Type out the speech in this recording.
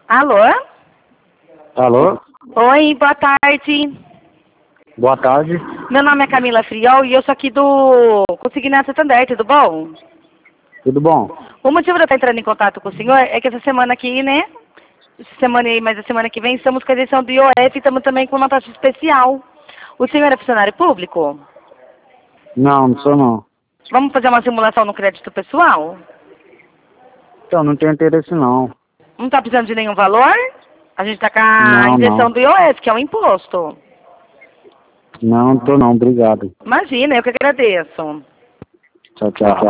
Alô? Alô? Oi, boa tarde. Boa tarde. Meu nome é Camila Friol e eu sou aqui do Consignado Santander, tudo bom? Tudo bom? O motivo de eu estar entrando em contato com o senhor é que essa semana aqui, né? Essa semana aí, mas a semana que vem estamos com a eleição do IOF e estamos também com uma taxa especial. O senhor é funcionário público? Não, não sou não. Vamos fazer uma simulação no crédito pessoal? Então, não tenho interesse não. Não está precisando de nenhum valor? A gente está com a Não, injeção não. do IOF, que é o imposto. Não, tô não, obrigado. Imagina, eu que agradeço. Tchau, tchau.